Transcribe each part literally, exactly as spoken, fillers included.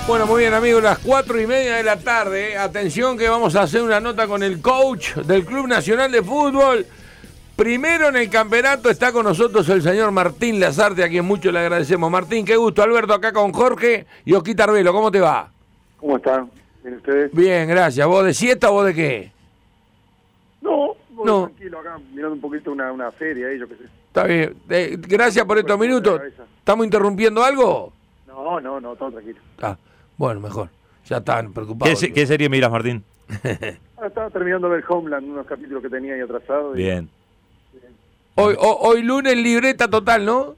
Bueno, muy bien, amigos, las cuatro y media de la tarde. Atención que vamos a hacer una nota con el coach del Club Nacional de Fútbol. Primero en el campeonato está con nosotros el señor Martín Lazarte, a quien mucho le agradecemos. Martín, qué gusto. Alberto, acá con Jorge y Osquita Arbelo. ¿Cómo te va? ¿Cómo están? ¿Bien ustedes? Bien, gracias. ¿Vos de siesta o vos de qué? No, voy No. tranquilo acá, mirando un poquito una, una serie ahí, yo qué sé. Está bien. Eh, gracias por estos minutos. ¿Estamos interrumpiendo algo? No, no, no, todo tranquilo. Ah, bueno, mejor. Ya están preocupados. ¿Qué, ¿Qué serie miras, Martín? Ahora estaba terminando de ver Homeland, unos capítulos que tenía ahí atrasados. Y... Bien. Hoy, hoy, hoy lunes libreta total, ¿no?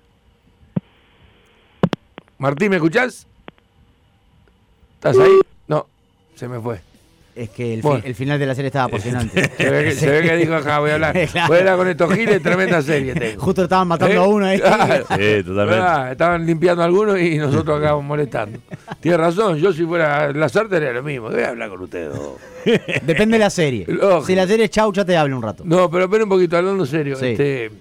Martín, ¿me escuchás? ¿Estás ahí? No, se me fue. Es que el, Bueno. fi- el final de la serie estaba apasionante. Se ve que, se ve que dijo, acá voy a hablar. Claro. Voy a hablar con estos giles, tremenda serie tengo. Justo estaban matando ¿Eh? a uno ahí. Claro. Sí, totalmente. Ah, estaban limpiando a algunos y nosotros acá molestando. Tiene razón, yo si fuera Lazarte haría lo mismo. Voy a hablar con ustedes dos. Depende de la serie. Lógico. Si la serie es chau, ya te hablo un rato. No, pero espera un poquito, hablando serio. Sí. Este,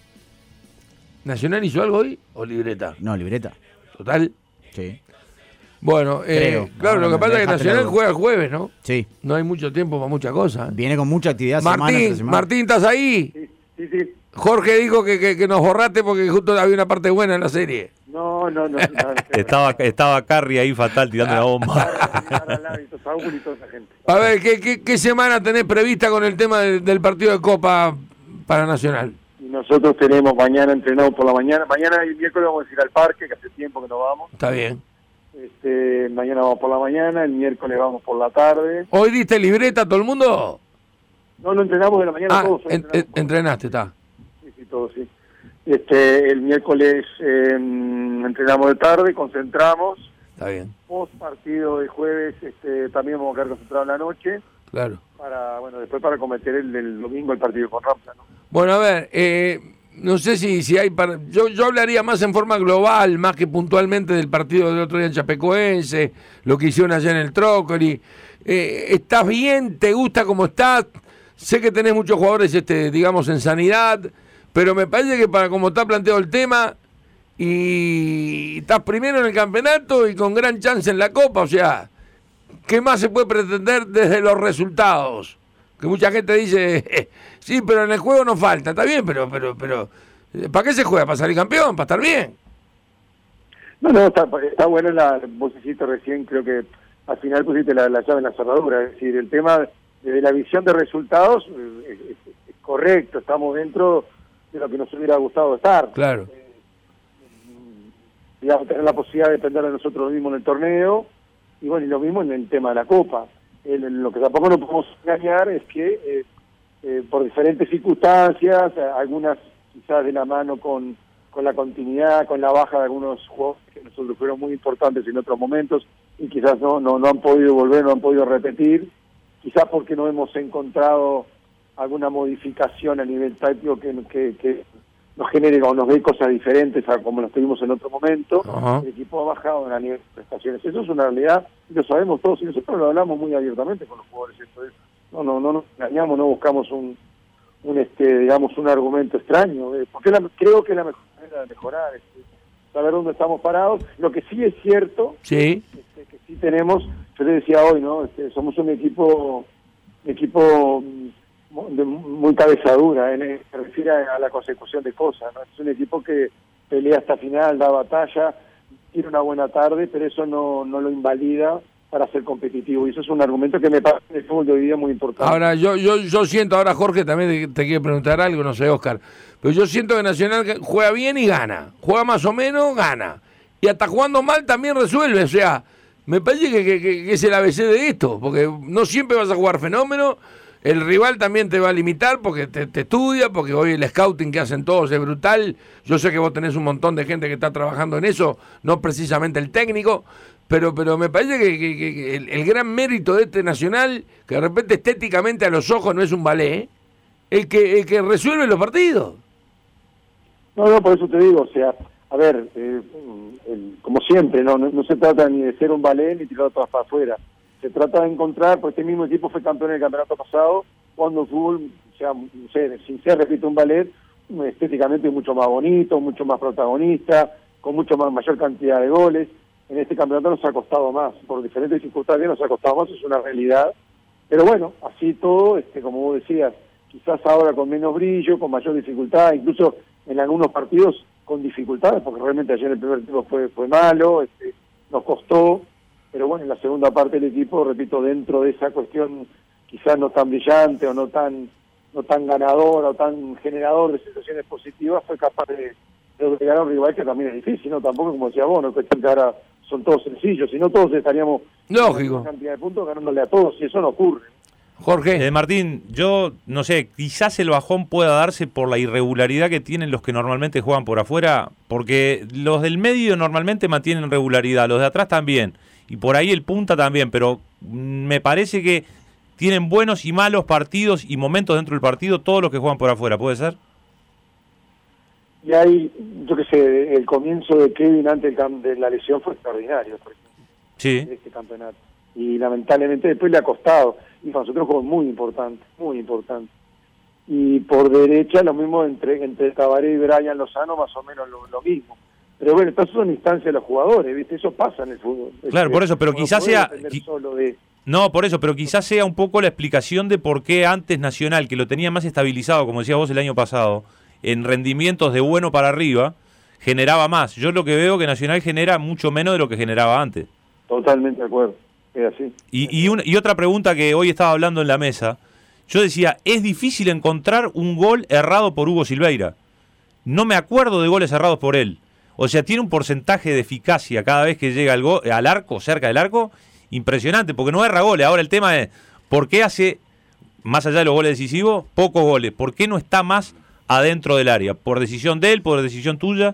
¿Nacional hizo algo hoy o libreta? No, libreta. ¿Total? Sí. Bueno, eh, Creo. claro, Ahora lo que me pasa es que dejaste la Nacional duda. juega el jueves, ¿no? Sí. No hay mucho tiempo para muchas cosas. ¿eh? Viene con mucha actividad semana tras Martín, semana. Martín, ¿estás ahí? Sí, sí, sí. Jorge dijo que, que, que nos borraste porque justo había una parte buena en la serie. No, no, no. no, no Estaba, estaba Carrie ahí fatal tirando la bomba. Saúl y toda esa gente. A ver, ¿qué, qué, qué semana tenés prevista con el tema del, del partido de Copa para Nacional? Y nosotros tenemos mañana entrenado por la mañana. Mañana y miércoles vamos a ir al parque, que hace tiempo que no vamos. Está bien. Este, mañana vamos por la mañana, el miércoles vamos por la tarde. ¿Hoy diste libreta a todo el mundo? No, no entrenamos de la mañana Ah, todos. en- entrenamos en- por- entrenaste, está. Sí, sí, todo, sí. Este, el miércoles eh, entrenamos de tarde, concentramos. Está bien, Post partido de jueves este, también vamos a quedar concentrados en la noche claro. para, bueno, después para cometer el, el domingo el partido con Ramsa, ¿no? Bueno, a ver, eh, no sé si, si hay... Para, yo, yo hablaría más en forma global, más que puntualmente del partido del otro día en Chapecoense, lo que hicieron allá en el Trócoli. Eh, ¿Estás bien? ¿Te gusta cómo estás? Sé que tenés muchos jugadores, este, digamos, en sanidad, pero me parece que para como está planteado el tema, y estás primero en el campeonato y con gran chance en la Copa, o sea, ¿qué más se puede pretender desde los resultados? Que mucha gente dice, sí, pero en el juego no falta, está bien, pero, pero, pero, ¿para qué se juega? ¿Para salir campeón? ¿Para estar bien? No, no, está, está bueno, la, vos hiciste recién, creo que al final pusiste la, la llave en la cerradura, es decir, el tema de la visión de resultados eh, es, es- es correcto, estamos dentro de lo que nos hubiera gustado estar. Claro. Digamos, tener la posibilidad de depender de nosotros mismos en el torneo, y bueno, y lo mismo en el tema de la Copa. El- el- lo que tampoco no podemos engañar es que eh, eh, por diferentes circunstancias, eh, algunas quizás de la mano con, con la continuidad, con la baja de algunos jugadores que nosotros fueron muy importantes en otros momentos y quizás no, no, no han podido volver, no han podido repetir, quizás porque no hemos encontrado alguna modificación a nivel táctico que, que, que nos genere o nos dé cosas diferentes a como nos tuvimos en otro momento. Ajá. El equipo ha bajado a nivel de prestaciones. Eso es una realidad, y lo sabemos todos, y nosotros lo hablamos muy abiertamente con los jugadores. Esto es, no, no, no nos engañamos, no buscamos un, un este, digamos, un argumento extraño, eh, porque la, creo que es la mejor manera de mejorar, este, saber dónde estamos parados. Lo que sí es cierto, Sí, este, que sí tenemos, yo te decía hoy, ¿no? Este, somos un equipo, un equipo mm, de muy cabezadura, en, se refiere a, a la consecución de cosas, ¿no? Es un equipo que pelea hasta final, da batalla, tiene una buena tarde, pero eso no, no lo invalida para ser competitivo, y eso es un argumento que me parece en el fútbol de hoy día muy importante. ahora yo, yo, yo siento, ahora Jorge también te, te quiere preguntar algo, no sé, Oscar, pero yo siento que Nacional juega bien y gana, juega más o menos, gana, y hasta jugando mal también resuelve, o sea, me parece que, que, que- que es el A B C de esto, porque no siempre vas a jugar fenómeno, el rival también te va a limitar porque te, te estudia, porque hoy el scouting que hacen todos es brutal, yo sé que vos tenés un montón de gente que está trabajando en eso, no precisamente el técnico, pero pero me parece que, que- que- que el, el gran mérito de este Nacional, que de repente estéticamente a los ojos no es un ballet, es que, el que resuelve los partidos. No, no, por eso te digo, o sea, a ver, eh, el- como siempre, ¿no? No, no se trata ni de ser un ballet ni tirar todas para afuera. Se trata de encontrar, pues este mismo equipo fue campeón en el campeonato pasado, cuando el fútbol, o sea, no sé, sin ser, repito, un ballet, estéticamente mucho más bonito, mucho más protagonista, con mucho más mayor cantidad de goles. en este campeonato nos ha costado más, por diferentes circunstancias nos ha costado más, es una realidad, pero bueno, así todo, este, como vos decías, quizás ahora con menos brillo, con mayor dificultad, incluso en algunos partidos con dificultades, porque realmente ayer el primer tiempo fue, fue malo, este, nos costó, pero bueno, en la segunda parte del equipo, repito, dentro de esa cuestión quizás no tan brillante o no tan no tan ganador o tan generador de situaciones positivas, fue capaz de, de llegar a un rival que también es difícil, ¿no? Tampoco, como decía vos, no es cuestión que ahora son todos sencillos, si no todos estaríamos lógico con una cantidad de puntos ganándole a todos, y eso no ocurre. Jorge. Eh, Martín, yo no sé, quizás el bajón pueda darse por la irregularidad que tienen los que normalmente juegan por afuera, porque los del medio normalmente mantienen regularidad, los de atrás también, y por ahí el punta también, pero me parece que tienen buenos y malos partidos y momentos dentro del partido todos los que juegan por afuera, ¿puede ser? Y hay, yo qué sé, el comienzo de Kevin antes de la lesión fue extraordinario, por ejemplo, sí. de este campeonato. Y lamentablemente después le ha costado. Y para nosotros fue muy importante, muy importante. Y por derecha lo mismo entre entre Tabaré y Brian Lozano, más o menos lo, lo mismo. Pero bueno, estas son instancias de los jugadores, ¿viste? Eso pasa en el fútbol. Claro, este, por eso, pero no quizás podés sea... depender qui- solo de... No, por eso, pero quizás sea un poco la explicación de por qué antes Nacional, que lo tenía más estabilizado, como decías vos el año pasado, en rendimientos de bueno para arriba, generaba más. Yo lo que veo que Nacional genera mucho menos de lo que generaba antes. Totalmente de acuerdo, es así. Y, y, una, y otra pregunta que hoy estaba hablando en la mesa, yo decía, es difícil encontrar un gol errado por Hugo Silveira. No me acuerdo de goles errados por él. O sea, tiene un porcentaje de eficacia cada vez que llega al, go- al arco, cerca del arco, impresionante, porque no erra goles. Ahora el tema es, ¿por qué hace, más allá de los goles decisivos, pocos goles? ¿Por qué no está más adentro del área? ¿Por decisión de él, por decisión tuya?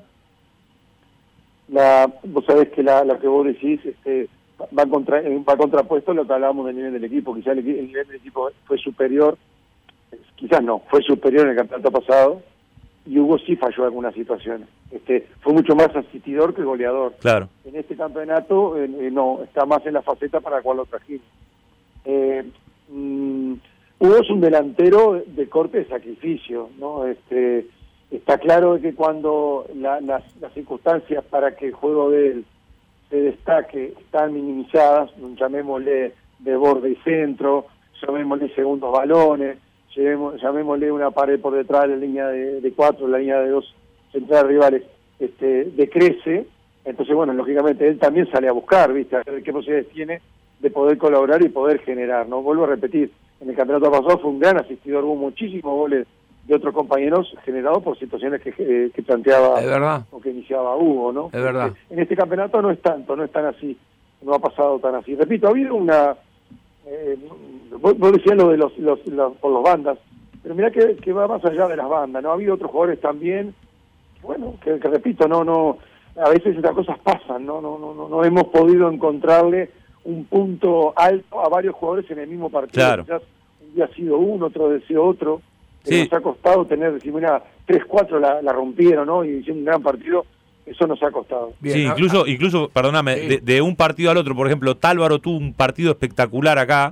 La, vos sabés que la, la que vos decís este, va, contra, va contrapuesto a lo que hablábamos del nivel del equipo. Quizás el, el nivel del equipo fue superior, quizás no, fue superior en el campeonato pasado, y Hugo sí falló en algunas situaciones. Este, fue mucho más asistidor que goleador. Claro. En este campeonato eh, eh, no, está más en la faceta para la cual lo trajimos. Eh, mm, Hugo es un delantero de corte de sacrificio, ¿no? Este, está claro que cuando la, las, las circunstancias para que el juego de él se destaque están minimizadas, llamémosle de borde y centro, llamémosle segundos balones, llamémosle, llamémosle una pared por detrás de la línea de, de cuatro, la línea de dos centrales rivales, este, decrece. Entonces, bueno, lógicamente él también sale a buscar, ¿viste? A ver qué posibilidades tiene de poder colaborar y poder generar, ¿no? Vuelvo a repetir, en el campeonato pasado fue un gran asistidor, hubo muchísimos goles de otros compañeros generados por situaciones que, eh, que planteaba Es verdad. o que iniciaba Hugo, ¿no? Es verdad. Porque en este campeonato no es tanto, no es tan así, no ha pasado tan así. Repito, ha habido una... Eh, vos, vos decías lo de los, los, los por los bandas, pero mirá que, que va más allá de las bandas, ¿no? Ha habido otros jugadores también, bueno, que, que repito, no, no, a veces estas cosas pasan, ¿no? No, no, no, no hemos podido encontrarle un punto alto a varios jugadores en el mismo partido. Claro. Quizás un día ha sido uno, otro día ha sido otro. Sí. Nos ha costado tener, decir, mira, tres, cuatro la, la rompieron, ¿no? Y hicieron un gran partido, eso nos ha costado. Bien, sí, ah, incluso, ah, incluso perdóname, sí. de, de un partido al otro, por ejemplo, Tálvaro tuvo un partido espectacular acá,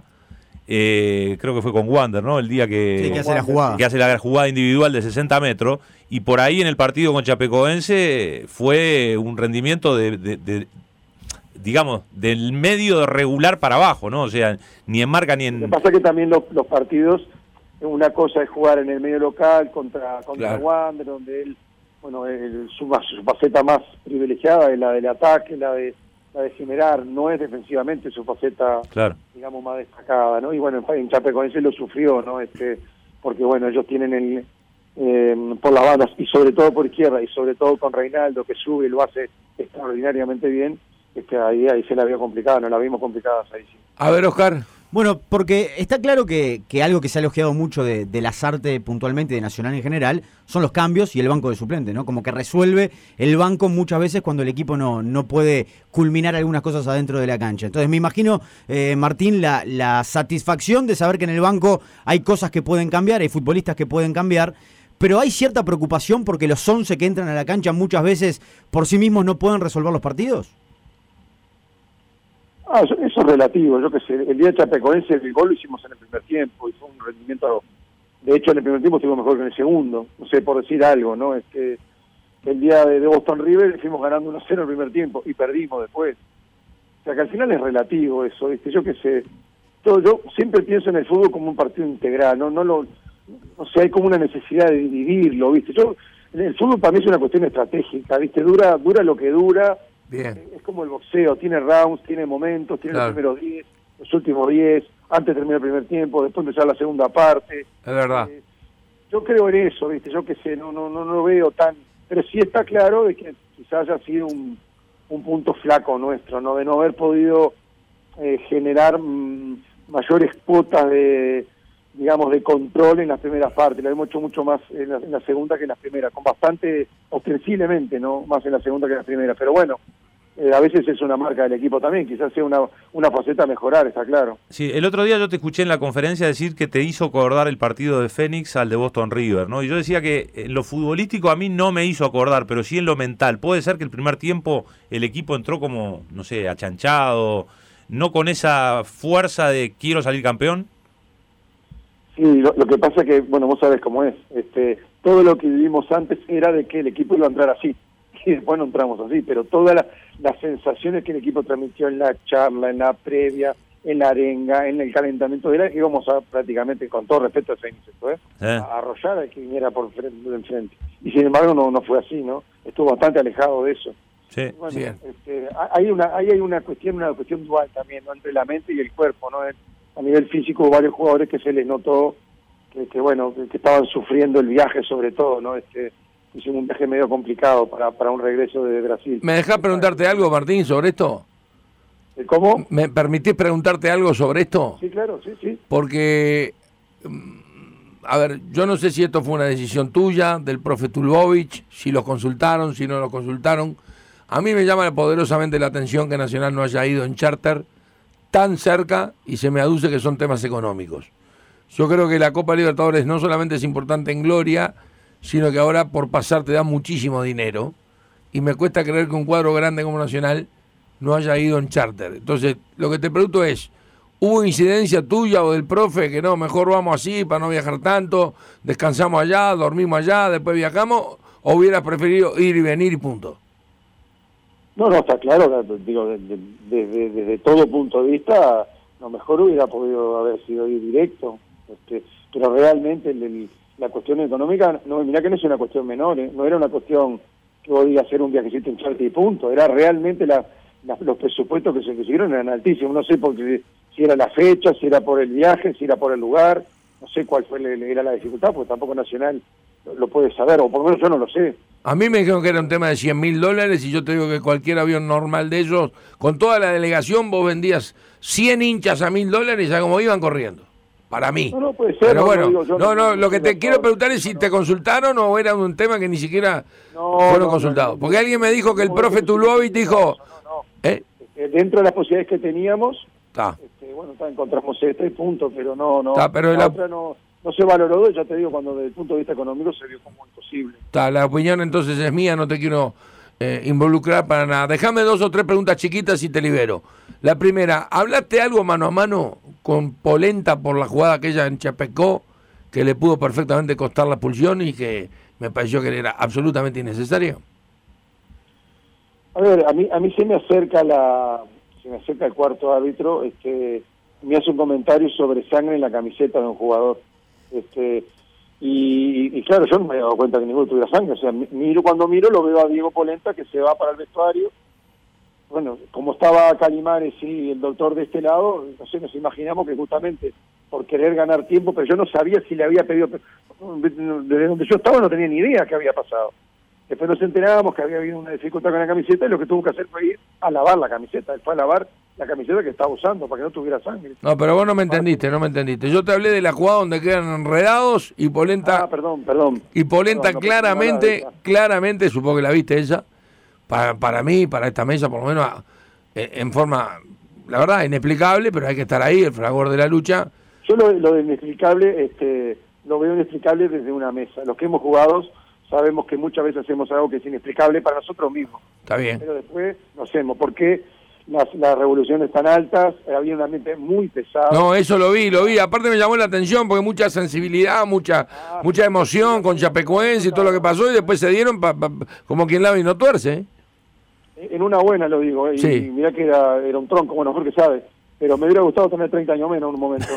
eh, creo que fue con Wander, ¿no? El día que, Sí, que hace la jugada. que hace la jugada individual de sesenta metros, y por ahí en el partido con Chapecoense fue un rendimiento de, de, de digamos, del medio regular para abajo, ¿no? O sea, ni en marca ni Lo que en... pasa es que también los, los partidos, una cosa es jugar en el medio local contra, contra Claro. Wander, donde él, bueno, el, su, su faceta más privilegiada es la del ataque, la de la de generar, no es defensivamente su faceta, Claro. digamos, más destacada, ¿no? Y bueno, en, en Chapecoense lo sufrió, ¿no? Este, porque bueno, ellos tienen el eh, por las bandas y sobre todo por izquierda y sobre todo con Reinaldo que sube y lo hace extraordinariamente bien, este, ahí, ahí se la vio complicada, no la vimos complicadas ahí sí. A ver, Oscar. Bueno, porque está claro que, que algo que se ha elogiado mucho de, de Lasarte puntualmente, de Nacional en general, son los cambios y el banco de suplentes, ¿no? Como que resuelve el banco muchas veces cuando el equipo no, no puede culminar algunas cosas adentro de la cancha. Entonces me imagino, eh, Martín, la, la satisfacción de saber que en el banco hay cosas que pueden cambiar, hay futbolistas que pueden cambiar, pero hay cierta preocupación porque los once que entran a la cancha muchas veces por sí mismos no pueden resolver los partidos. Ah, eso, eso es relativo, yo que sé, el día de Chapecoense el gol lo hicimos en el primer tiempo y fue un rendimiento, de hecho en el primer tiempo estuvo mejor que en el segundo, no sé, por decir algo, ¿no? Este, el día de, de Boston River fuimos ganando uno a cero en el primer tiempo y perdimos después, sea, que al final es relativo eso, ¿viste? Yo qué sé, todo, yo siempre pienso en el fútbol como un partido integral, no no lo, o sea, hay como una necesidad de dividirlo, ¿viste? Yo, el fútbol para mí es una cuestión estratégica, ¿viste? Dura dura lo que dura. Bien. Es como el boxeo, tiene rounds, tiene momentos, tiene Claro. los primeros diez, los últimos diez, antes termina el primer tiempo, después empezar la segunda parte. Es verdad. Eh, yo creo en eso, ¿viste? Yo qué sé, no no no no veo tan... Pero sí está claro de que quizás haya sido un, un punto flaco nuestro, ¿no? De no haber podido eh, generar mmm, mayores cuotas de, digamos, de control en las primeras partes. Lo hemos hecho mucho más en la, en la segunda que en las primeras, con bastante, ostensiblemente, ¿no? Más en la segunda que en la primera. Pero bueno, eh, a veces es una marca del equipo también, quizás sea una, una faceta a mejorar, está claro. Sí, el otro día yo te escuché en la conferencia decir que te hizo acordar el partido de Fénix al de Boston River, ¿no? Y yo decía que en lo futbolístico a mí no me hizo acordar, pero sí en lo mental. Puede ser que el primer tiempo el equipo entró como, no sé, achanchado, no con esa fuerza de quiero salir campeón. Sí, lo, lo que pasa es que, bueno, vos sabés cómo es. Este, todo lo que vivimos antes era de que el equipo iba a entrar así. Y después no entramos así, pero todas la, las sensaciones que el equipo transmitió en la charla, en la previa, en la arenga, en el calentamiento, era que íbamos a prácticamente, con todo respeto a Fénix, ¿eh? ¿Eh? a arrollar al que viniera por frente, de enfrente. Y sin embargo no no fue así, ¿no? Estuvo bastante alejado de eso. Sí. Bueno, Bien. este, hay una ahí hay una cuestión una cuestión dual también, ¿no? Entre la mente y el cuerpo, ¿no? A nivel físico hubo varios jugadores que se les notó que, que bueno, que, que estaban sufriendo el viaje sobre todo, ¿no? Este hicimos un viaje medio complicado para para un regreso de Brasil. ¿Me dejás preguntarte algo, Martín, sobre esto? ¿Cómo? ¿Me permitís preguntarte algo sobre esto? Sí, claro, sí, sí. Porque, a ver, yo no sé si esto fue una decisión tuya, del profe Tulbovich, si los consultaron, si no los consultaron. A mí me llama poderosamente la atención que Nacional no haya ido en charter tan cerca y se me aduce que son temas económicos. Yo creo que la Copa Libertadores no solamente es importante en gloria, sino que ahora por pasar te da muchísimo dinero y me cuesta creer que un cuadro grande como Nacional no haya ido en charter. Entonces, lo que te pregunto es, ¿hubo incidencia tuya o del profe que no, mejor vamos así para no viajar tanto, descansamos allá, dormimos allá, después viajamos, o hubieras preferido ir y venir y punto? No, no, está claro, digo, desde de, de, de, de todo punto de vista, lo mejor hubiera podido haber sido ir directo, este, pero realmente el, el, la cuestión económica, no, mirá que no es una cuestión menor, ¿eh? No era una cuestión que podía hacer un viajecito en charter y punto, era realmente la, la, los presupuestos que se consiguieron eran altísimos, no sé porque, si era la fecha, si era por el viaje, si era por el lugar, no sé cuál fue le, le era la dificultad, porque tampoco Nacional lo, lo puede saber, o por lo menos yo no lo sé. A mí me dijeron que era un tema de cien mil dólares y yo te digo que cualquier avión normal de ellos, con toda la delegación, vos vendías cien hinchas a mil dólares y ya como iban corriendo. Para mí. No, no puede ser. Pero no, bueno, no, digo, yo no, no, no, lo que te no, quiero no, preguntar es si no, te consultaron o era un tema que ni siquiera no, fueron no, consultados. no, no, Porque alguien me dijo que el no, profe no, Tulbovich dijo... no, no. ¿Eh? Este, dentro de las posibilidades que teníamos, Está. este, bueno, está, encontramos este punto, pero no, no, Está, pero la la- otra no, no se valoró, ya te digo, cuando desde el punto de vista económico se vio como imposible. Está, la opinión entonces es mía, no te quiero eh, involucrar para nada. Déjame dos o tres preguntas chiquitas y te libero. La primera, ¿hablaste algo mano a mano con Polenta por la jugada aquella en Chapecó, que le pudo perfectamente costar la expulsión y que me pareció que era absolutamente innecesaria? A ver, a mí, a mí se me acerca la, se me acerca el cuarto árbitro, este, me hace un comentario sobre sangre en la camiseta de un jugador, este, y, y claro, yo no me había dado cuenta que ninguno tuviera sangre, o sea, miro cuando miro lo veo a Diego Polenta que se va para el vestuario. Bueno, como estaba Calimares y el doctor de este lado, no sé, nos imaginamos que justamente por querer ganar tiempo, pero yo no sabía si le había pedido, desde donde yo estaba no tenía ni idea qué había pasado. Después nos enterábamos que había habido una dificultad con la camiseta y lo que tuvo que hacer fue ir a lavar la camiseta, él fue a lavar la camiseta que estaba usando para que no tuviera sangre. No, pero vos no me entendiste, no me entendiste. Yo te hablé de la jugada donde quedan enredados y Polenta, Ah, perdón, perdón. y Polenta Perdón, no, claramente, no, no, no. claramente, supongo que la viste ella, para, para mí, para esta mesa, por lo menos eh, en forma, la verdad, inexplicable, pero hay que estar ahí, el fragor de la lucha. Yo lo, lo de inexplicable, este, lo veo inexplicable desde una mesa. Los que hemos jugado sabemos que muchas veces hacemos algo que es inexplicable para nosotros mismos. Está bien. Pero después no hacemos. ¿Por qué las, las revoluciones tan altas? Había un ambiente muy pesado. No, eso lo vi, lo vi. Aparte me llamó la atención porque mucha sensibilidad, mucha Ah, mucha sí, emoción sí, con sí, Chapecoense y sí, todo lo que pasó y después se dieron pa, pa, como quien lava y no tuerce. ¿eh? en una buena lo digo, ¿eh? Sí. Y mirá que era, era un tronco, bueno, Jorge sabe, pero me hubiera gustado tener treinta años menos en un momento.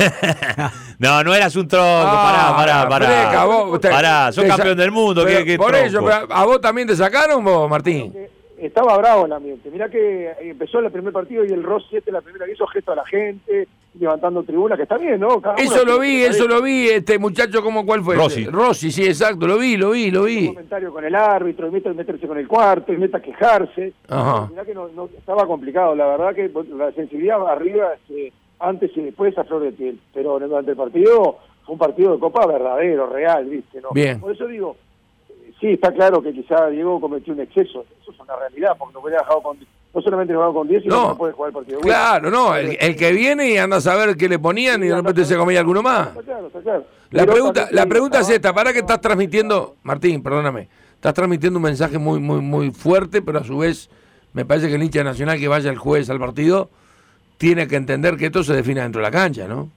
No, no eras un tronco, Ah, pará, pará, pará. Freca, vos te- Pará, sos te campeón sa- del mundo, pero ¿qué, qué por tronco? eso, pero ¿a vos también te sacaron vos, Martín? Estaba bravo el ambiente. Mirá que empezó el primer partido y el Rossi este la primera que hizo gesto a la gente, levantando tribuna, que está bien, ¿no? Cada Eso uno lo tiene vi, que eso saber. lo vi, este muchacho, ¿cómo cuál fue? Rossi. Rossi, sí, exacto, lo vi, lo vi, lo Un vi. comentario con el árbitro, y meta meterse con el cuarto, y meta a quejarse. Ajá. Mirá que no, no- estaba complicado, la verdad que la sensibilidad arriba, este, antes y después a flor de piel, pero durante el partido fue un partido de Copa verdadero, real, ¿viste? ¿No? Bien. Por eso digo, eh, sí, está claro que quizá Diego cometió un exceso, eso es una realidad, porque no hubiera dejado con, no solamente jugado con diez, sino No. que no puede jugar el partido de vuelta. Claro, no, el, el que viene y anda a saber qué le ponían y de repente se comía alguno más. Está claro, está claro. La Pero pregunta, también la te pregunta es digo, esta, para que estás transmitiendo, Martín, perdóname, estás transmitiendo un mensaje muy, muy, muy fuerte, pero a su vez me parece que el hincha nacional que vaya el jueves al partido tiene que entender que esto se define dentro de la cancha, ¿no?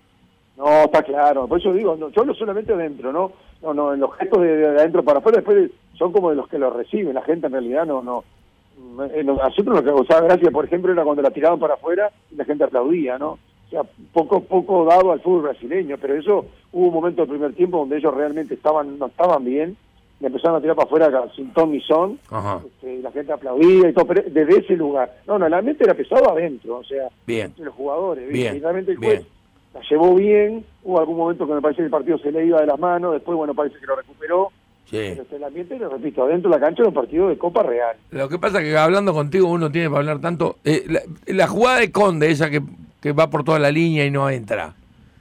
No, está claro. Por eso digo, no, yo hablo solamente adentro, ¿no? No, no, en los gestos de, de adentro para afuera después son como de los que lo reciben. La gente en realidad no, no. En los, a nosotros lo que causaba gracia, por ejemplo, era cuando la tiraban para afuera y la gente aplaudía, ¿no? O sea, poco poco dado al fútbol brasileño, pero eso hubo un momento del primer tiempo donde ellos realmente estaban no estaban bien, y empezaron a tirar para afuera sin ton ni son, Ajá. este, y la gente aplaudía y todo, pero desde ese lugar. No, no, la mente era pesado adentro, o sea, Bien. entre los jugadores, ¿viste? Bien, Y realmente el juez bien. la llevó bien, hubo algún momento que me parece que el partido se le iba de las manos, después, bueno, parece que lo recuperó, Sí. pero este, el ambiente, lo repito, adentro de la cancha era un partido de Copa Real. Lo que pasa es que hablando contigo uno tiene para hablar tanto. Eh, la, la jugada de Conde, esa que, que va por toda la línea y no entra.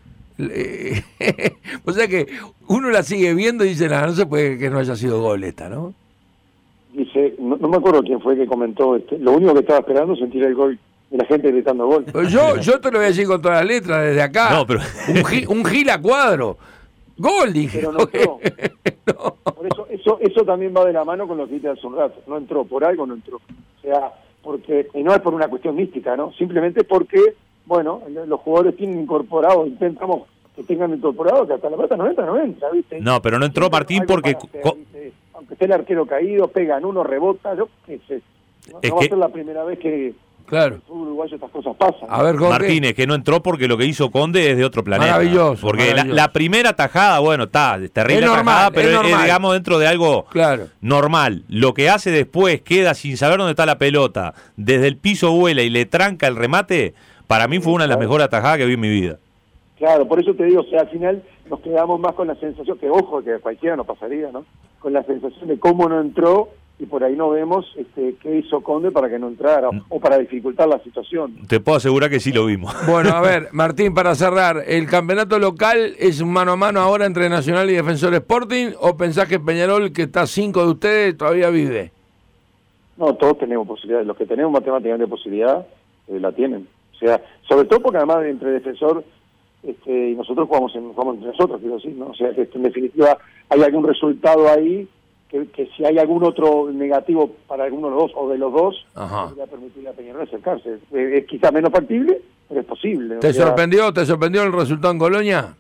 Eh, o sea que uno la sigue viendo y dice, nada, no se puede que no haya sido gol esta, ¿no? Dice, no, no me acuerdo quién fue que comentó, este, lo único que estaba esperando es sentir el gol de la gente gritando gol. Pero yo, yo te lo voy a decir con todas las letras desde acá. No, pero- un, gi- un gil a cuadro. Gol, dije. Pero no entró. No. Por eso, eso, eso también va de la mano con lo que dijiste hace un rato. No entró, por algo no entró. O sea, porque, y no es por una cuestión mística, ¿no? Simplemente porque, bueno, los jugadores tienen incorporado, intentamos que tengan incorporado que hasta la pelota no entra, no entra, ¿viste? No, pero no entró Siempre Martín algo porque... para hacer, co- ¿viste? Aunque esté el arquero caído, pegan uno, rebota, yo qué sé. No, Es no va que- a ser la primera vez que Claro. en el fútbol uruguayo estas cosas pasan. A ver, Jorge. Martínez, que no entró porque lo que hizo Conde es de otro planeta. Maravilloso, Porque la- maravilloso. La, primera tajada, bueno, está, terrible Es normal, tajada, pero es es, normal. digamos, dentro de algo Claro. normal. Lo que hace después, queda sin saber dónde está la pelota, desde el piso vuela y le tranca el remate, para mí fue una de las mejores atajadas que vi en mi vida. Claro, por eso te digo, o sea, al final nos quedamos más con la sensación, que ojo, que a cualquiera nos pasaría, ¿no? Con la sensación de cómo no entró, y por ahí no vemos este, qué hizo Conde para que no entrara, o, o para dificultar la situación. Te puedo asegurar que sí lo vimos. Bueno, a ver, Martín, para cerrar, ¿el campeonato local es un mano a mano ahora entre Nacional y Defensor Sporting o pensás que Peñarol, que está a cinco de ustedes, todavía vive? No, todos tenemos posibilidades, los que tenemos matemáticamente posibilidad, eh, la tienen. O sea, sobre todo porque además entre Defensor este, y nosotros jugamos, en, jugamos entre nosotros, quiero decir, ¿no? O sea, que en definitiva hay algún resultado ahí que, que si hay algún otro negativo para alguno de los dos o de los dos, Ajá. podría permitirle a Peñarol acercarse. Eh, es quizá menos factible, pero es posible. O ¿Te sea, sorprendió, te sorprendió el resultado en Colonia?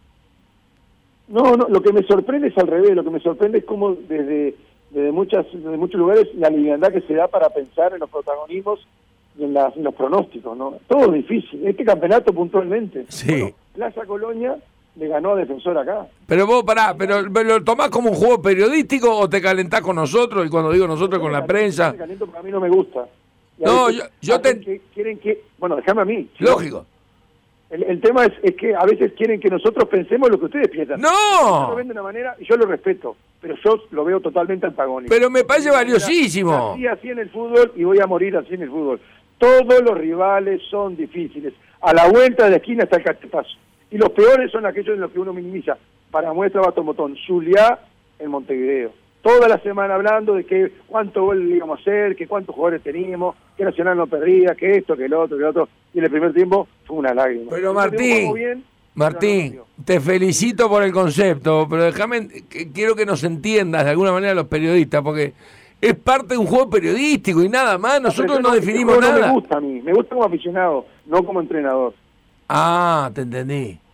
No, no, lo que me sorprende es al revés, lo que me sorprende es cómo desde, desde, muchas, desde muchos lugares la liviandad que se da para pensar en los protagonismos y en, las, en los pronósticos, ¿no? Todo es difícil, este campeonato puntualmente. Sí. Bueno, Plaza Colonia le ganó a Defensor acá. Pero vos, pará, pero ¿lo tomás como un juego periodístico o te calentás con nosotros? Y cuando digo nosotros, con la prensa. El caliento porque a mí no me gusta. Y a No, veces yo- yo te- hacen que quieren que, bueno, déjame a mí. Lógico. El, el tema es, es que a veces quieren que nosotros pensemos lo que ustedes piensan. Ellos lo ¡No! ven de una manera y yo lo respeto, pero yo lo veo totalmente antagónico. Pero me parece valiosísimo. Nací así en el fútbol y voy a morir así en el fútbol. Todos los rivales son difíciles. A la vuelta de la esquina está el cachetazo. Y los peores son aquellos en los que uno minimiza. Para muestra Bato Motón, Zuliá en Montevideo. Toda la semana hablando de que cuánto gol íbamos a hacer, que cuántos jugadores teníamos, que Nacional no perdía, que esto, que el otro, que el otro. Y en el primer tiempo fue una lágrima. Pero El primer tiempo Martín, jugamos bien, Martín, pero no te felicito por el concepto, pero déjame, que- quiero que nos entiendas de alguna manera los periodistas, porque es parte de un juego periodístico y nada más, nosotros Pero no ese definimos juego nada. No me gusta a mí, me gusta como aficionado, no como entrenador. Ah, te entendí.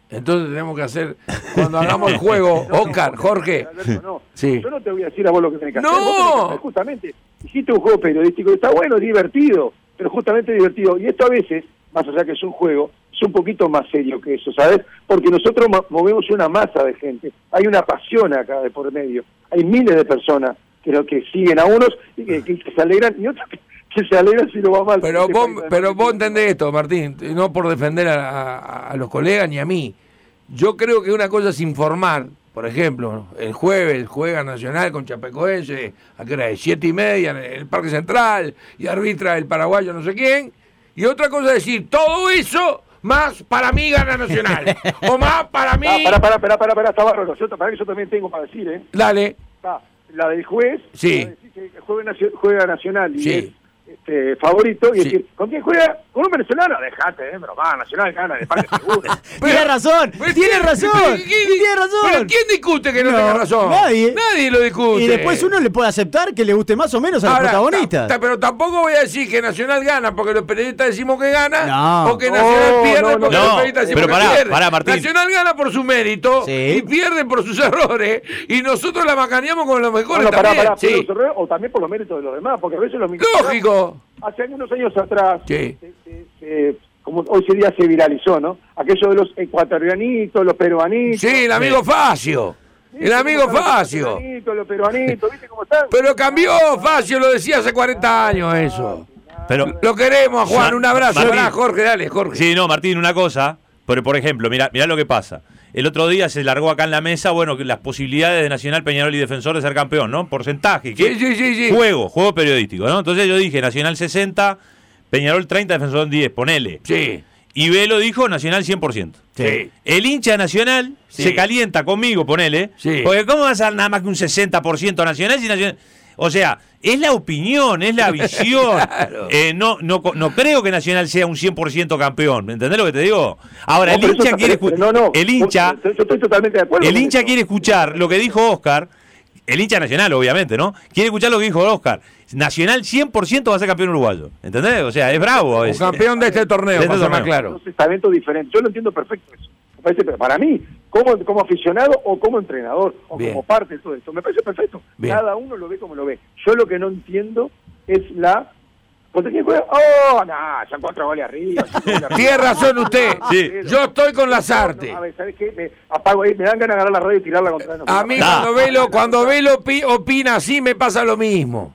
Entonces tenemos que hacer, cuando hagamos el juego, No, Oscar, no, Jorge. Alberto, no. Sí. Yo no te voy a decir a vos lo que tenés que ¡No! hacer. Vos tenés que hacer, justamente, hiciste un juego periodístico, está bueno, es divertido, pero justamente divertido. Y esto a veces, más allá que es un juego, es un poquito más serio que eso, ¿sabes? Porque nosotros movemos una masa de gente. Hay una pasión acá de por medio. Hay miles de personas que, lo que siguen a unos y que, que, que se alegran, y otros que, que se alegran si lo va mal. Pero Este vos, país, pero además, vos entendés esto, Martín, no por defender a, a- a los colegas ni a mí. Yo creo que una cosa es informar. Por ejemplo, el jueves juega Nacional con Chapecoense, a qué hora es, siete y media en el Parque Central, y arbitra el paraguayo no sé quién. Y otra cosa es decir, todo eso más para mí gana Nacional. O más para mí... Ah, pará, pará, pará, pará, pará, está bárbaro. Yo, pará que yo también tengo para decir, ¿eh? Dale. Está la del juez, Sí. la de decir que juega, nacio- juega Nacional y Sí. es este, favorito, y Sí. decir, ¿con quién juega? ¿Con un venezolano? Dejate, eh, pero va, Nacional gana de Parque Seguro. Tiene razón, Pero tiene ¿quién- razón, pero ¿quién- tiene razón. ¿Pero quién discute que no, No, tenga razón? nadie. Nadie lo discute. Y después uno le puede aceptar que le guste más o menos a los Ahora, protagonistas. ta- ta- pero tampoco voy a decir que Nacional gana porque los periodistas decimos que gana, No. o que Nacional No, pierde no, no, porque no. los periodistas decimos Pero que pará, pierde. pará, Martín. Nacional gana por su mérito Sí. y pierde por sus errores, y nosotros la macaneamos con los mejores Bueno, pará, también. pará, Sí. por los errores, o también por los méritos de los demás, porque a veces los Lógico. Hace algunos años atrás, Sí. se- se- se- como hoy ese día se viralizó, ¿no? Aquello de los ecuatorianitos, los peruanitos. Sí, el amigo Facio. El amigo ¿Viste cómo están Facio. Los peruanitos, los peruanitos, ¿viste cómo están? Pero cambió, Facio lo decía hace cuarenta años eso. Pero, Lo queremos a Juan, Ma- un abrazo. Martín. Pará, Jorge, dale, Jorge. sí, no, Martín, una cosa. Pero, por ejemplo, mirá, mirá lo que pasa. El otro día se largó acá en la mesa, bueno, que las posibilidades de Nacional, Peñarol y Defensor de ser campeón, ¿no? Porcentaje. ¿qué? Sí, sí, sí, sí. Juego, juego periodístico, ¿no? Entonces yo dije, Nacional sesenta, Peñarol treinta, Defensor diez, ponele. Sí. Y Velo dijo Nacional cien por ciento. Sí. El hincha Nacional Sí. se calienta conmigo, ponele. Sí. Porque ¿cómo va a ser nada más que un sesenta por ciento Nacional si Nacional... O sea, es la opinión, es la visión. Claro. Eh, no, no, no creo que Nacional sea un cien por ciento campeón. ¿Entendés lo que te digo? Ahora, No, el pero hincha eso- quiere pero escuchar. no, no, el hincha, yo, yo estoy totalmente de acuerdo. el con hincha eso. quiere escuchar lo que dijo Oscar. El hincha Nacional, obviamente, ¿no? Quiere escuchar lo que dijo Oscar. Nacional cien por ciento va a ser campeón uruguayo. ¿Entendés? O sea, es bravo. Un Es, campeón de este torneo, de este para ser más torneo. claro. Dos estamentos diferentes. Yo lo entiendo perfecto eso. Me parece, pero para mí, como, como aficionado o como entrenador, o Bien. como parte de todo esto, me parece perfecto. Bien. Cada uno lo ve como lo ve. Yo lo que no entiendo es la... ¿Contra quién juega? ¡Oh, no! Son cuatro goles arriba. cinco goles arriba. Tiene razón usted. Sí. Yo estoy con Lazarte. No, a ver, ¿sabes qué? Me apago ahí, me dan ganas de agarrar la radio y tirarla contra nosotros. A mí Da. cuando Velo, cuando Velo pi- opina así me pasa lo mismo.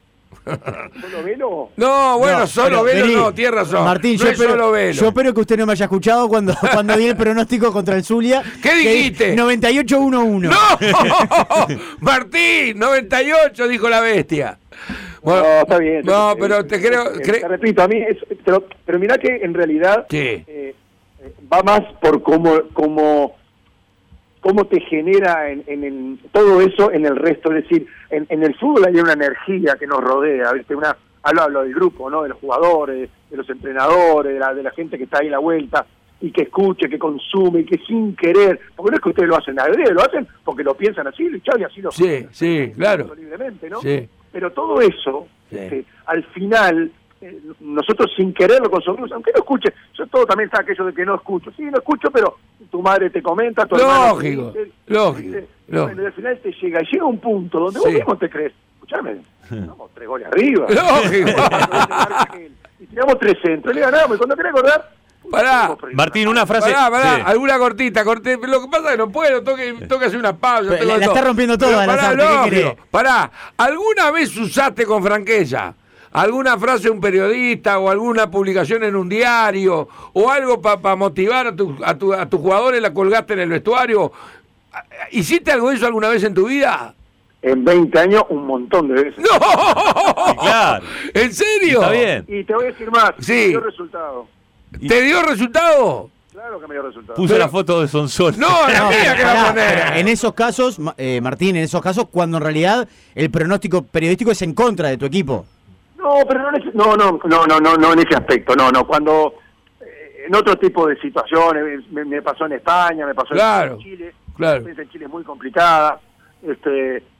¿Solo Velo? No, bueno, No, solo pero, Velo vení, no, tiene razón. Martín, no yo, es solo espero, Velo. yo espero que usted no me haya escuchado cuando, cuando di el pronóstico contra el Zulia. ¿Qué que dijiste? noventa y ocho uno uno. ¡No! Martín, noventa y ocho, dijo la bestia. Bueno, No, está bien. No, Eh, pero eh, te creo... eh, cre- Te repito, a mí, es, pero, pero mirá que en realidad Sí. eh, eh, va más por cómo, cómo, cómo te genera en, en el- todo eso en el resto. Es decir, en, en el fútbol hay una energía que nos rodea, ¿viste? Una, hablo, hablo del grupo, ¿no? De los jugadores, de los entrenadores, de la, de la gente que está ahí a la vuelta y que escuche, que consume y que sin querer, porque no es que ustedes lo hacen adrede, lo hacen porque lo piensan así, y chau, y así lo Sí, sí, claro. libremente, ¿no? Sí. Pero todo eso, Sí. este, al final, eh, nosotros sin querer lo consumimos, aunque no escuche. Yo todo también está aquello de que no escucho. Sí, no escucho, pero tu madre te comenta, tu hermano te Lógico, dice, lógico, ¿viste? lógico. Bueno, y al final te llega, llega un punto donde Sí. vos mismo te crees, escuchame, estamos tres goles arriba. Lógico. Y tiramos tres centros, le ganamos, y cuando querés acordar... Pará. Martín, una frase. Pará, pará, Sí. alguna cortita, corté. Lo que pasa es que no puedo, tengo que, tengo que hacer una pausa. Pero tengo la- la todo. está rompiendo toda, Pero pará, Lazarte, ¿qué lógico, querés? Pará, ¿alguna vez usaste con franqueza alguna frase de un periodista o alguna publicación en un diario o algo para motivar a, tu, a, tu, a tus jugadores, la colgaste en el vestuario? ¿Hiciste algo de eso alguna vez en tu vida? En veinte años, un montón de veces. ¡No! Claro. ¿En serio? Está bien. Y te voy a decir más, Sí. me dio resultado. ¿Te dio resultado? Claro que me dio resultado. Puso la foto de Sonsol. No, la No, mía que pará, va a poner. pero en esos casos, Ma- eh, Martín, en esos casos, cuando en realidad el pronóstico periodístico es en contra de tu equipo. No, pero no, en ese- no, no, no, no, no, no en ese aspecto, no, no, cuando eh, en otro tipo de situaciones, me, me pasó en España, me pasó Claro, en Chile, claro. la experiencia en Chile es muy complicada, este,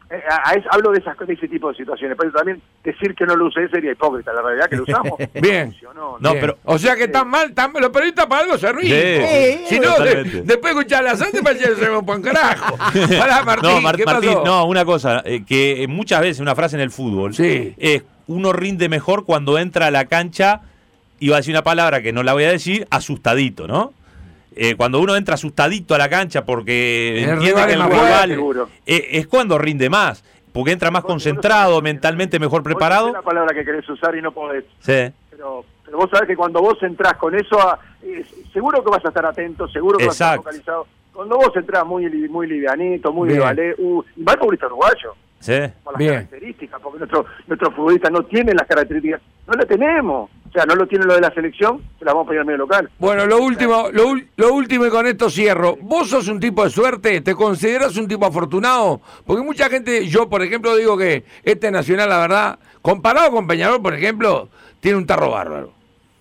eh, a, a, hablo de, esas, de ese tipo de situaciones, pero también decir que no lo usé sería hipócrita, la realidad que lo usamos. Bien. Funcionó, no, Bien. pero, o sea que están mal, están, los periodistas para algo se ríen. Sí, si no, de, después de escuchar la santa parece que se me pone carajo. Pará, Martín, no, Mar ¿qué Martín, pasó? no, una cosa, eh, que muchas veces una frase en el fútbol Sí. es uno rinde mejor cuando entra a la cancha, iba a decir una palabra que no la voy a decir, asustadito, ¿no? Eh, cuando uno entra asustadito a la cancha porque el entiende que el rival rival eh, es cuando rinde más, porque entra más concentrado, mentalmente mejor preparado. Es la palabra que querés usar y no podés. Sí. Pero, pero vos sabés que cuando vos entrás con eso, a, eh, seguro que vas a estar atento, seguro que Exacto. vas a estar focalizado. Cuando vos entrás muy muy livianito, muy de ballet, uh, y va el futbolista uruguayo. Sí. Por las Bien. características, porque nuestro, nuestros futbolistas no tienen las características, no las tenemos. O sea, no lo tienen lo de la selección, se las vamos a pedir al medio local. Bueno, lo último, lo, lo último y con esto cierro. ¿Vos sos un tipo de suerte? ¿Te considerás un tipo afortunado? Porque mucha gente, yo por ejemplo digo que este Nacional, la verdad, comparado con Peñarol, por ejemplo, tiene un tarro bárbaro.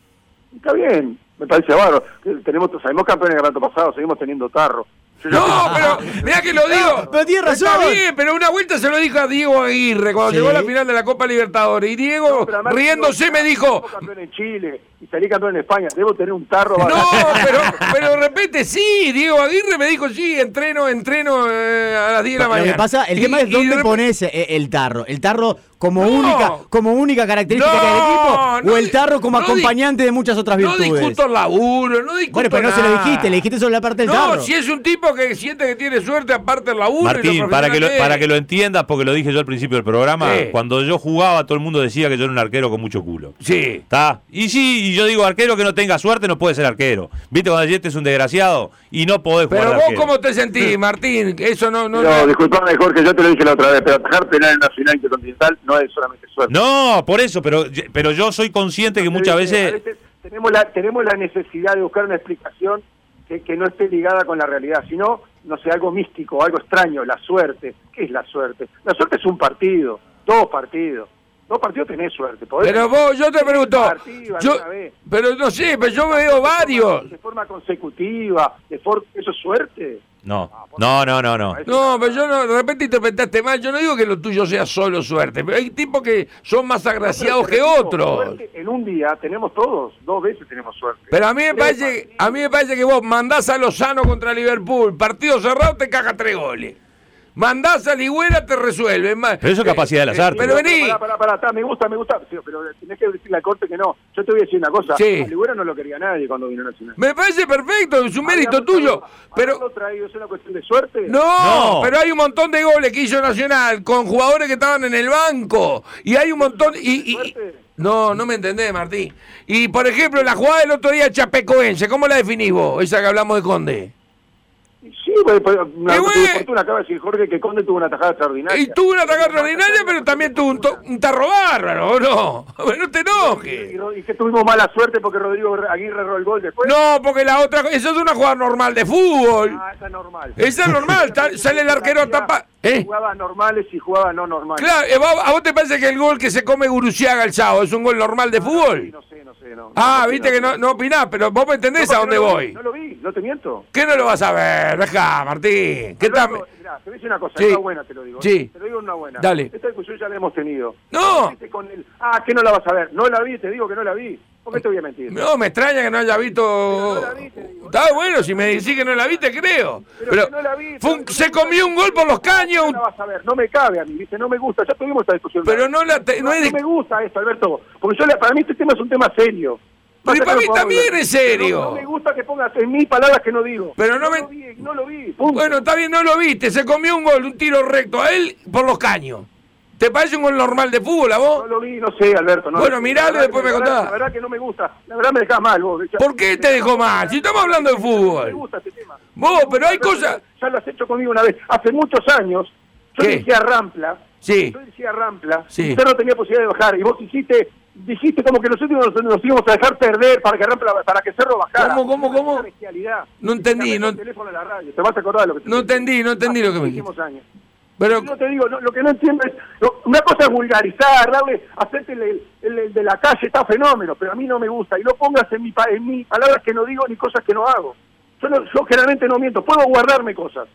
Está bien, me parece bárbaro. Tenemos, salimos campeones del campeonato pasado, seguimos teniendo tarro. Yo No, ya- pero mirá que lo digo. No, pero tiene razón. Está bien, pero una vuelta se lo dijo a Diego Aguirre cuando Sí. llegó a la final de la Copa Libertadores. Y Diego, No, pero además riéndose, digo, me dijo... somos campeón en Chile y salí campeón en España, debo tener un tarro No, bárbaro. pero, pero de repente sí, Diego Aguirre me dijo sí, entreno, entreno eh, a las diez de la Lo mañana. que pasa, el Y- tema es y dónde de repente- pones eh, el tarro. El tarro como No. única como única característica No, del equipo no o el di- tarro como no di- acompañante de muchas otras No virtudes. discuto el laburo, no discuto Bueno, pero no se lo nada. dijiste, le dijiste sobre la parte del No, tarro. si es un tipo que siente que tiene suerte aparte del laburo. y Martín, lo para que, lo, profesional para que lo entiendas, porque lo dije yo al principio del programa, Sí. cuando yo jugaba todo el mundo decía que yo era un arquero con mucho culo. Sí. ¿Está? Y sí, y yo digo, arquero que no tenga suerte no puede ser arquero. ¿Viste cuando este es un desgraciado y no podés jugar Pero de vos arquero? cómo te sentís, Martín, eso no... no, No, no- disculpame, Jorge, yo te lo dije la otra vez, pero atajar penal en Nacional Intercontinental no es solamente suerte. No, por eso, pero, pero yo soy consciente que muchas A veces... tenemos la tenemos la necesidad de buscar una explicación que, que no esté ligada con la realidad, sino, no sé, algo místico, algo extraño, la suerte. ¿Qué es la suerte? La suerte es un partido, dos partidos. Dos partidos tenés suerte. podés- Pero vos, yo te pregunto, partido yo, alguna vez. pero no sé, pero yo veo varios. De forma consecutiva, de for- ¿eso es suerte? No, no, no, no, no. No, pero yo no, de repente interpretaste mal. Yo no digo que lo tuyo sea solo suerte, pero hay tipos que son más agraciados que Pero, otros. suerte, en un día tenemos todos, dos veces tenemos suerte. Pero a mí me Tres parece, a mí me parece que vos mandás a Lozano contra Liverpool, partido cerrado, te caga tres goles. Mandás a Ligüera, te resuelve. Ma- Pero eso es capacidad de las artes. Pero vení. Pará, pará, pará, está, me gusta, me gusta, sí, pero tenés que decirle al corte que no. Yo te voy a decir una cosa, Sí. a Ligüera no lo quería nadie cuando vino a Nacional. Me parece perfecto, es un mérito Habíamos tuyo. traído- Pero haberlo traído, ¿es una cuestión de suerte? no, No. pero hay un montón de goles que hizo Nacional con jugadores que estaban en el banco. Y hay un montón. Y, y- ¿Suerte? no, no me entendés, Martín. Y por ejemplo, la jugada del otro día Chapecoense, ¿cómo la definís vos? Esa que hablamos de Conde. Sí, pues, pues, una Y tuvo bueno. fortuna, acaba de decir Jorge que Conde tuvo una tajada extraordinaria. Y tuvo una atacada extraordinaria, pero también tuvo un, to- un tarro bárbaro, ¿o no? No te Y, enojes. y- y que tuvimos mala suerte porque Rodrigo Aguirre erró el gol después. No, porque la otra, eso es una jugada normal de fútbol. Ah, esa es normal. Esa es normal, está- sale el arquero a tapar. ¿Eh? Jugaba normales y jugaba no normales. Claro, eh, ¿vos- ¿a vos te parece que el gol que se come Guruciaga el sábado es un gol normal de Sí, fútbol? no sé, no sé. No, Ah, no, viste que no, no opinás, pero vos me entendés No, a porque dónde no lo voy. vi, No lo vi, no te miento. ¿Qué no lo vas a ver? Dejá, Martín. ¿Qué tal? Alberto, mirá, te voy a decir una cosa, Sí. una buena te lo digo. Sí. Te lo digo una buena. Dale. Esta discusión ya la hemos tenido. No. Viste con el, ah, que no la vas a ver. No la vi, te digo que no la vi. ¿Por qué te voy a mentir? No, me extraña que no haya visto. Pero no la vi, te digo. Está bueno, si me decís que no la vi, te creo. Pero Pero que no la vi, fue un- pero- se comió un gol por los caños. No la vas a ver, no me cabe a mí, ¿viste? No me gusta, ya tuvimos esta discusión. Pero no la te- no no, es de- me gusta esto, Alberto. Porque yo, le- para mí este tema es un tema serio. Pero Más allá para que mí lo podamos también ver. es serio. No, no me gusta que pongas en mí palabras que no digo. Pero no me- lo vi, no lo vi. punto. Bueno, está bien, no lo viste. Se comió un gol, un tiro recto a él por los caños. ¿Te parece un gol normal de fútbol a No vos? lo vi, no sé, Alberto. No Bueno, lo vi. miralo La verdad y después que- me la verdad- contás. La verdad que no me gusta. La verdad me dejás mal vos. Ya- ¿Por qué te dejó mal? Si estamos hablando de Me fútbol. gusta este tema. Vos, pero hay Alberto, cosas. Ya, ya lo has hecho conmigo una vez. Hace muchos años, yo ¿Qué? dirigía Rampla. Sí. Yo dirigía Rampla. Sí. Y yo no tenía posibilidad de bajar. Y vos hiciste, dijiste como que nosotros nos, nos íbamos a dejar perder para que Rampla, para que Cerro bajara. ¿Cómo, cómo, cómo? Una bestialidad. No entendí, Llamé no- por teléfono a la radio. Te vas a acordar de lo que te No dije. entendí, no entendí lo que me Hace dijiste. muchísimos años. Pero, Yo te digo, no, lo que no entiendo es, lo- una cosa es vulgarizar, darle, hacerte el, el- el- el de la calle, está fenómeno, pero a mí no me gusta, y no pongas en mi, pa- en mí palabras que no digo ni cosas que no hago. Yo, no- yo generalmente no miento, puedo guardarme cosas,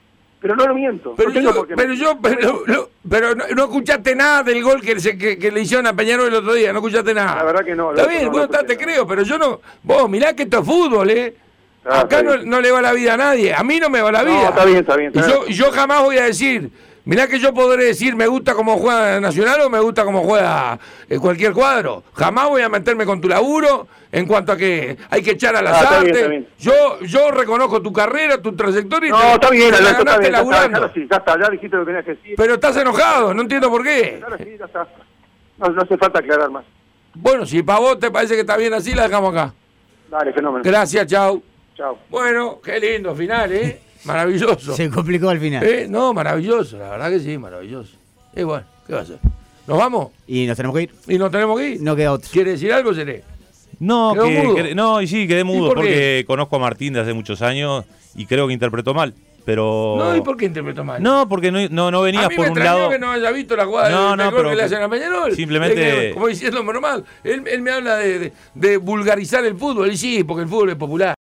Pero no lo miento. Pero no tengo yo, por qué pero, mentir. yo, pero, no, pero no, no escuchaste nada del gol que, se, que, que le hicieron a Peñarol el otro día, no escuchaste nada. La verdad que no. Está no, bien, no, bueno, no, está, te no. creo, pero yo no... Vos, mirá que esto es fútbol, ¿eh? Ah, Acá está no, bien. no le va la vida a nadie, a mí no me va la No, vida. está bien, está bien, está y, yo, bien. y yo jamás voy a decir, mirá que yo podré decir me gusta cómo juega Nacional o me gusta cómo juega eh, cualquier cuadro. Jamás voy a meterme con tu laburo en cuanto a que hay que echar al Ah, está azar. bien, está bien. Yo, yo reconozco tu carrera, tu trayectoria y No, te, está bien, te la Alberto, está ganaste bien. Ya está, laburando. ya, sí, ya está, ya dijiste lo que tenías que decir. Pero estás enojado, no entiendo por qué. Ahora sí, ya está. No, no hace falta aclarar más. Bueno, si para vos te parece que está bien así, la dejamos acá. Dale, fenómeno. Gracias, chau. Chao. Bueno, qué lindo final, ¿eh? Maravilloso. Se complicó al final. ¿Eh? No, maravilloso, la verdad que sí, maravilloso. Y bueno, ¿qué va a hacer? ¿Nos vamos? Y nos tenemos que ir. ¿Y nos tenemos que ir? No queda otro. ¿Quiere decir algo, Seré? No, ¿Quedó que, mudo? que- no, y sí, quedé mudo por qué? porque conozco a Martín de hace muchos años y creo que interpretó mal. Pero. No, ¿y por qué interpretó mal? No, porque no, no, no a venías mí por me un extrañó lado. que no haya visto la jugada No, del no, gol pero que le que hacen a Peñarol. simplemente- Es que, como diciendo normal, él, él me habla de, de, de vulgarizar el fútbol, y sí, porque el fútbol es popular.